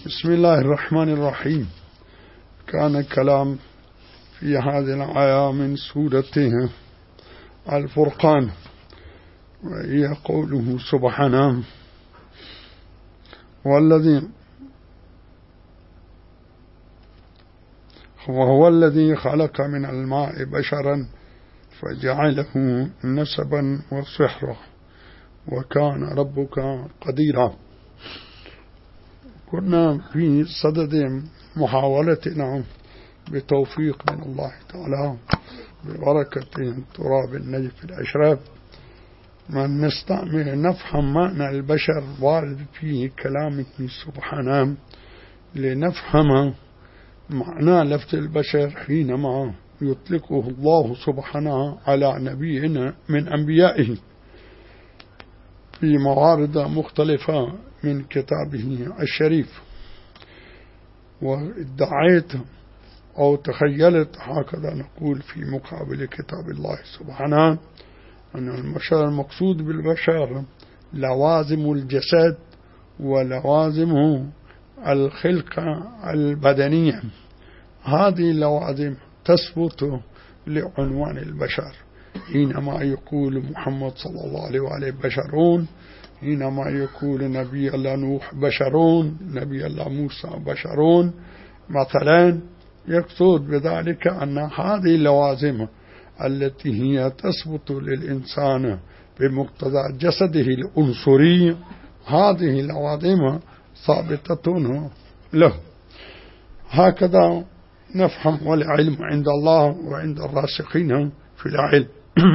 بسم الله الرحمن الرحيم. كان الكلام في هذه الآية من سورة الفرقان، وهي قوله سبحانه: وهو الذي خلق من الماء بشرا فجعله نسبا وصهرا وكان ربك قديرا. كنا في صدد محاولتنا بتوفيق من الله تعالى ببركة تراب النجف الأشرف من نستعمل نفهم معنى البشر وارد في كلامه سبحانه، لنفهم معنى لفظ البشر حينما يطلقه الله سبحانه على نبينا من أنبيائه في موارد مختلفة من كتابه الشريف. وادعيت أو تخيلت هكذا نقول في مقابل كتاب الله سبحانه أن البشر المقصود بالبشر لوازم الجسد ولوازم الخلقة البدنية. هذه اللوازم تثبت لعنوان البشر حينما يقول محمد صلى الله عليه وآله بشرون، حينما يقول نبي الله نوح بشرون، نبي الله موسى بشرون مثلا، يقصد بذلك أن هذه اللوازم التي هي تثبت للإنسان بمقتضى جسده العنصري، هذه اللوازم ثابتة له. هكذا نفهم، والعلم عند الله وعند الراسخين في العلم.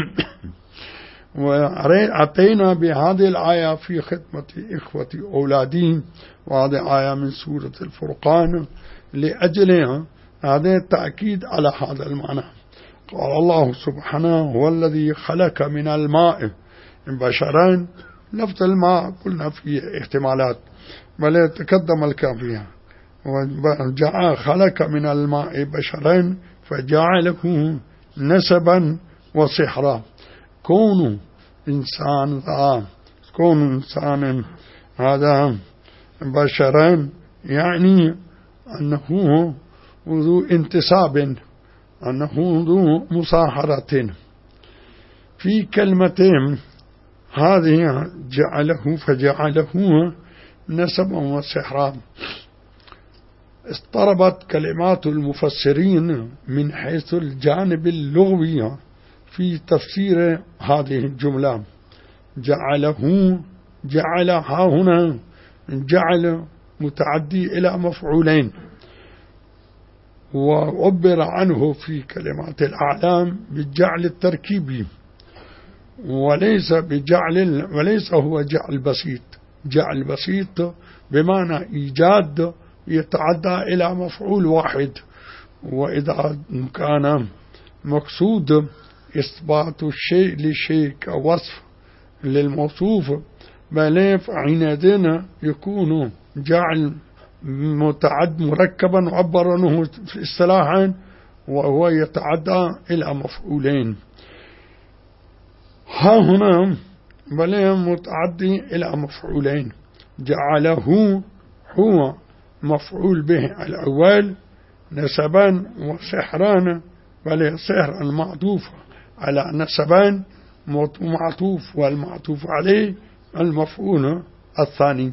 وأتينا بهذه الآية في خدمة إخوة أولادي، وهذه آية من سورة الفرقان لأجلها هذا التأكيد على هذا المعنى. قال الله سبحانه: هو الذي خلق من الماء بشرا. لفظ الماء قلنا فيه احتمالات، بل تقدم الكافية. وجعل خلق من الماء بشرا فجعله نسبا وصهرا. كون إنسان هذا بشرا يعني أنه ذو انتساب، أنه ذو مصاهرة. في كلمتين هذه جعله فجعله نسبا وصهرا. اضطربت كلمات المفسرين من حيث الجانب اللغوي في تفسير هذه الجملة. جعلها هنا جعل متعدي إلى مفعولين، وعبر عنه في كلمات الأعلام بالجعل التركيبي، وليس هو جعل بسيط. جعل بسيط بمعنى إيجاد يتعدى إلى مفعول واحد. وإذا كان مقصود إثبات الشيء لشيء كوصف للموصوف، بل عندنا يكون جعل متعد مركبا وعبر عنه في اصطلاحا، وهو يتعدى إلى مفعولين. ها هنا بل متعدي إلى مفعولين. جعله هو مفعول به الأول نسبا وسحرا، بل سحر المعطوف على نسبا معطوف، والمعطوف عليه المفعول الثاني.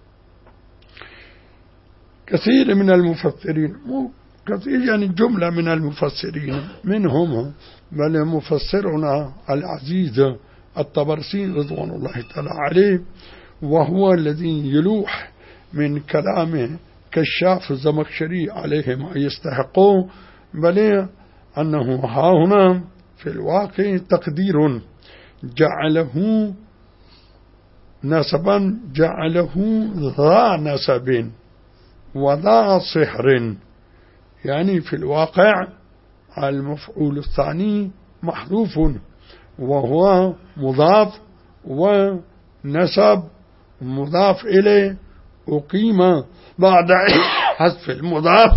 كثير من المفسرين، كثير يعني جملة من المفسرين منهم بل مفسرنا العزيز الطبرسي رضوان الله تعالى عليه، وهو الذي يلوح من كلامه كشاف الزمخشري عليه ما يستحقه، بل أنه ها هنا في الواقع تقدير جعله نسبا، جعله ذا نسب وذا صهر، يعني في الواقع المفعول الثاني محذوف وهو مضاف، ونسب مضاف إليه أقيم بعد حذف المضاف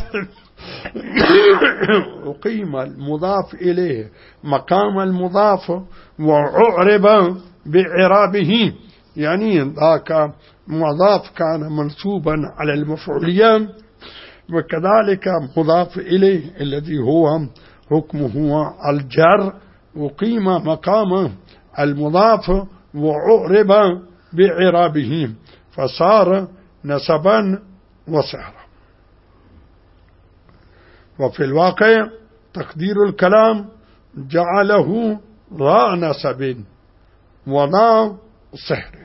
أقيم المضاف إليه مقام المضاف وأعرب بإعرابه، يعني ذاك مضاف كان منصوبا على المفعولية، وكذلك مضاف إليه الذي هو حكمه الجر وقيم مقام المضاف وعرب بعرابه فصار نسبا وسحرا. وفي الواقع تقدير الكلام جعله ذا نسب وذا سحر.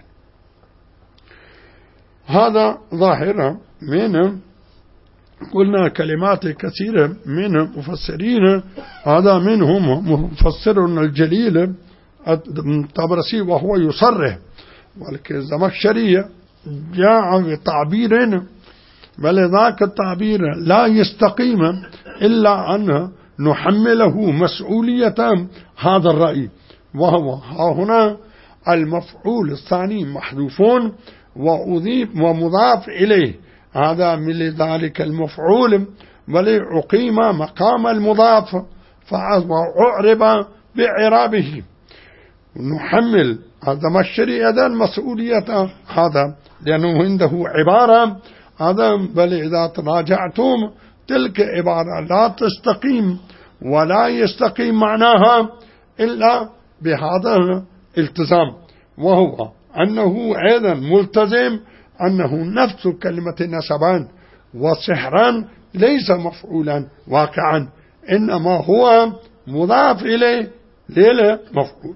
هذا ظاهرة من قلنا كلمات كثيرة من مفسرين، هذا منهم مفسرنا الجليل الطبرسي وهو يصرح، ولكن الزمخشري جاء بتعبير بل ذاك التعبير لا يستقيم إلا أن نحمله مسؤولية هذا الرأي، وهو هنا المفعول الثاني محذوفون وأضيف ومضاف إليه، هذا من ذلك المفعول ولعقيم مقام المضاف فأعرب بعرابه. نحمل هذا مشري هذا المسؤولية هذا لأنه عنده عبارة هذا، بل إذا تراجعتم تلك عبارة لا تستقيم ولا يستقيم معناها إلا بهذا الالتزام، وهو أنه أيضا ملتزم أنه نفس كلمة نسبان وسحران ليس مفعولا واقعا، إنما هو مضاف إليه للمفعول.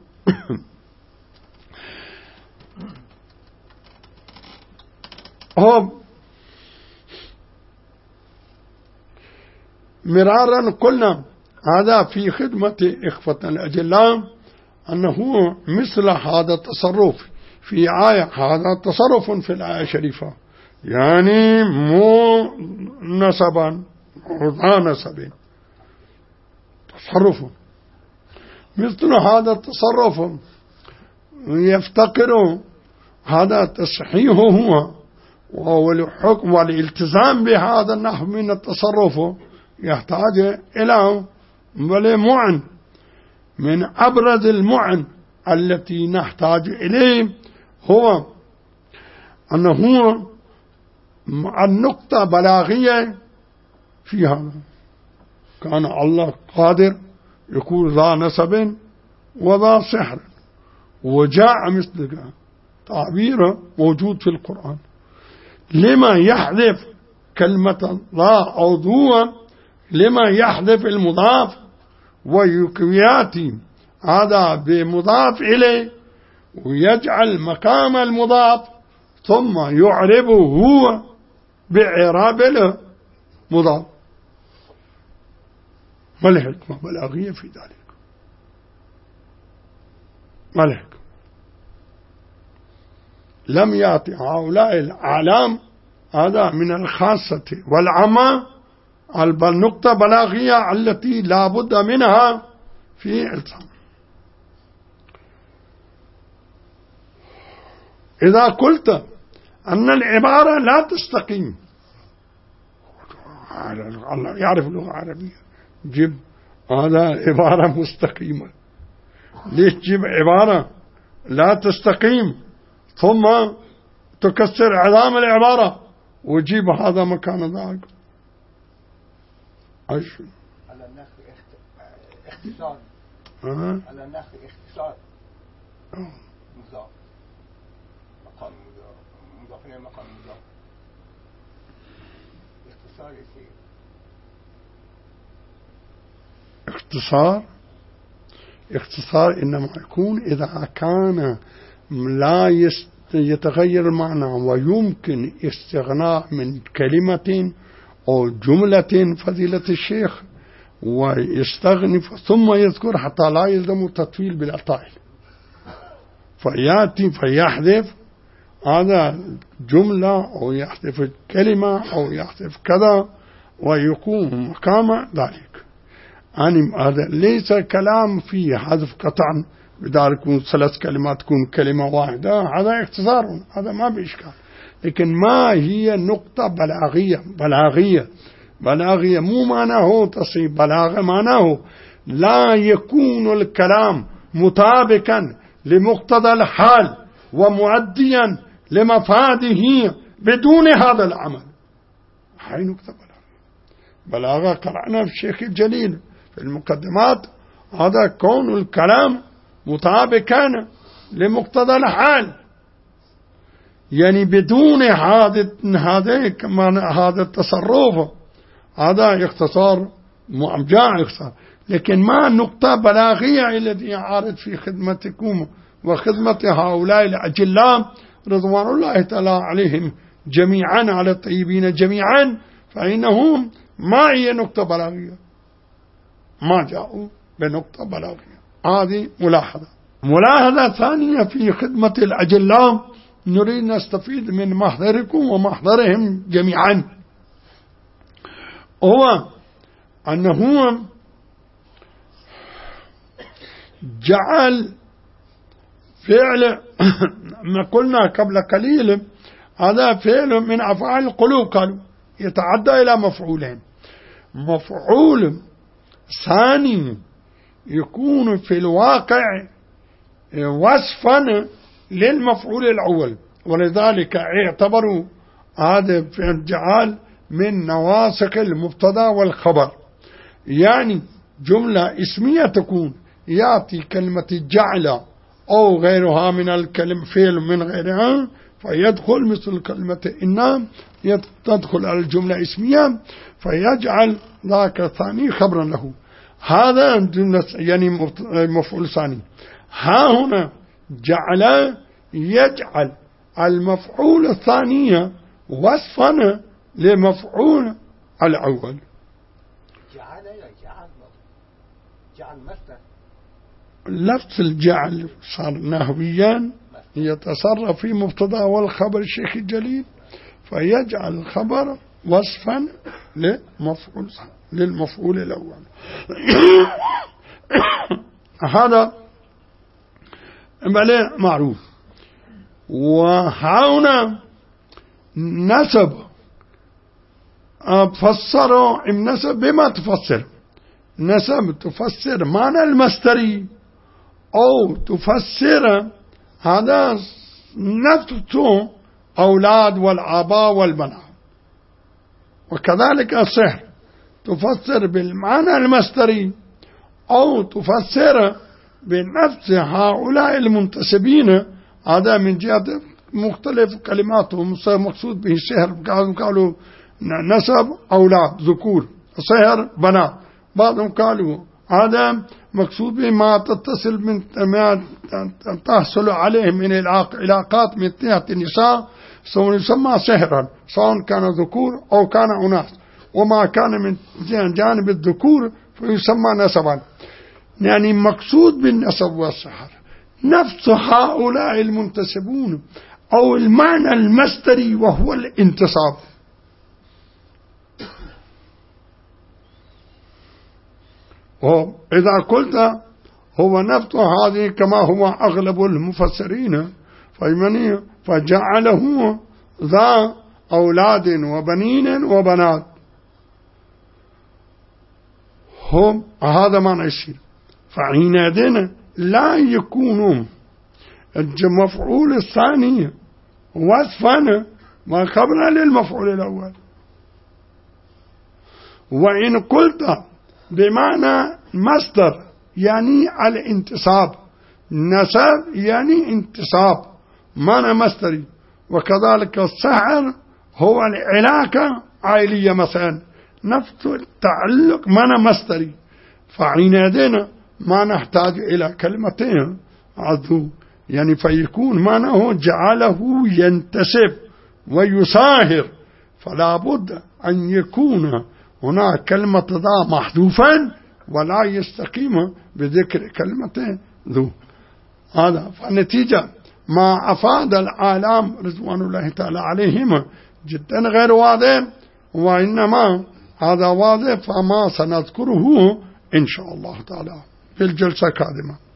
مرارا قلنا هذا في خدمة إخوة الأجلاء أنه مثل هذا التصرف في آية، هذا تصرف في الآية الشريفة يعني مو نسبا وذا نسب، تصرف مثل هذا التصرف يفتقر هذا تصحيحه والحكم والالتزام بهذا النحو من التصرف يحتاج إلى معن. من أبرز المعن التي نحتاج إليه هو أنه النقطة بلاغية في هذا، كان الله قادر يكون ذا نسب وذا سحر، وجاء مثل تعبير موجود في القرآن. لما يحذف كلمة ذا أو ذو، لما يحذف المضاف وياتي هذا بمضاف إليه ويجعل مقام المضاف ثم يعربه هو بعراب المضاف؟ ما الحكمة بلاغية في ذلك؟ ما الحكمة؟ لم يأتي هؤلاء الأعلام هذا من الخاصة والعامة النقطة بلاغية التي لا بد منها في التزام. إذا قلت أن العبارة لا تستقيم، الله يعرف اللغة العربية، جيب هذا عبارة مستقيمة، ليش تجيب عبارة لا تستقيم ثم تكسر عظام العبارة وجيب هذا مكان ذاك؟ عايش على النخ اختصار، على النخ اختصار مضاف مقام مضاف إلى مقام مضاف، اختصار يصير اختصار إنما يكون إذا كان لا يتغير المعنى ويمكن استغناء من كلمة أو جملة فضيلة الشيخ ويستغني ثم يذكر حتى لا يلزم التطويل بالأطائل، فيأتي فيحذف هذا جملة أو يحذف كلمة أو يحذف كذا ويقوم مقام ذلك. يعني هذا ليس كلام فيه حذف قطعا بذلك يكون 3 كلمات تكون كلمة واحدة، هذا اختصار، هذا ما بإشكال. لكن ما هي نقطة بلاغية مو معناه تصيب بلاغة، معناه لا يكون الكلام مطابقا لمقتضى الحال ومؤديا لمفاده بدون هذا العمل. هاي نكتة بلاغة قرأنا في الشيخ الجليل في المقدمات. هذا كون الكلام مطابقا لمقتضى الحال، يعني بدون هذا التصرف. هذا اختصار جاء اختصار، لكن ما النقطة بلاغية التي عارض في خدمتكم وخدمة هؤلاء الأجلاء رضوان الله تعالى عليهم جميعا، على الطيبين جميعا، فإنهم ما هي نقطة بلاغية، ما جاءوا بنقطة بلاغية. هذه ملاحظة ثانية في خدمة الأجلاء نريد نستفيد من محضركم ومحضرهم جميعا، هو أنه جعل فعل ما قلنا قبل قليل، هذا فعل من أفعال القلوب، قالوا يتعدى إلى مفعولين. مفعول ثاني يكون في الواقع وصفا للمفعول الأول، ولذلك اعتبروا هذا فعل جعل من نواسق المبتدا والخبر. يعني جملة اسمية تكون يأتي كلمة جعل أو غيرها من الكلم فعل من غيرها فيدخل، مثل كلمة إن تدخل على الجملة اسمية فيجعل ذاك الثاني خبرا له. هذا جملة يعني مفعول ثاني. ها هنا جعل يجعل المفعول الثاني وصفا لمفعول الأول. جعل مصدر. لفظ الجعل صار نحويا يتصرف في مبتدا والخبر الشيخ الجليل، فيجعل الخبر وصفا للمفعول الأول. هذا معروف. وهنا نسب فسروا النسب بما تفسر. نسب تفسر معنى المصدري أو تفسر هذا نفسه أولاد والآباء والبنات، وكذلك السحر تفسر بالمعنى المصدري أو تفسر بنفس هؤلاء المنتسبين. هذا من جهة مختلف كلماتهم. مقصود به السحر قالوا نسب أولاد ذكور، سحر بنات. بعضهم قالوا هذا مقصود به ما تتصل من ما تحصل عليه من العلاقات من جهة النساء، سواء يسمى سحرا سواء كان ذكور أو كان أناث، وما كان من جانب الذكور فيسمى نسبا. يعني مقصود بالنسب والسحر نفس هؤلاء المنتسبون أو المعنى المصدري وهو الانتصاب. وإذا قلت هو نفس هذه كما هو أغلب المفسرين فجعله ذا أولاد وبنين وبنات، هم هذا ما يصير. فحينئذ لا يكون المفعول الثاني وصفا وخبرا للمفعول الأول. وإن قلت بمعنى مصدر يعني الانتصاب، نسب يعني انتصاب معنى مصدري، وكذلك السحر هو العلاقة عائلية مثلا نفس التعلق معنى مصدري. فحينئذ ما نحتاج إلى كلمتين عضو، يعني فيكون معناه جعله ينتسب ويساهر، فلا بد أن يكون هناك كلمة ذا محذوفا ولا يستقيم بذكر كلمة ذو. هذا فالنتيجة ما أفاد العالم رضوان الله تعالى عليهم جدا غير واضح، وإنما هذا واضح فما سنذكره إن شاء الله تعالى في الجلسة القادمة.